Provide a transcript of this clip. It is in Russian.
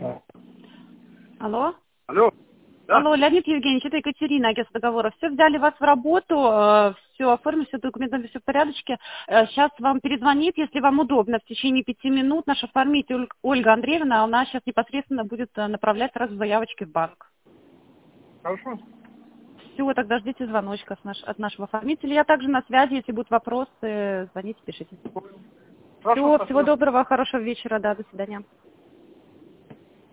Алло? Алло. Да? Алло, Леонид Евгеньевич, это Екатерина, агентство договора. Все, взяли вас в работу, все оформили, все документально, все в порядочке. Сейчас вам перезвонит, если вам удобно, в течение 5 минут наш оформитель Ольга Андреевна, она сейчас непосредственно будет направлять сразу заявочки в банк. Хорошо. Все, тогда ждите звоночка от нашего оформителя. Я также на связи, если будут вопросы, звоните, пишите. Хорошо, Все, всего спасибо. доброго, хорошего вечера, да, до свидания.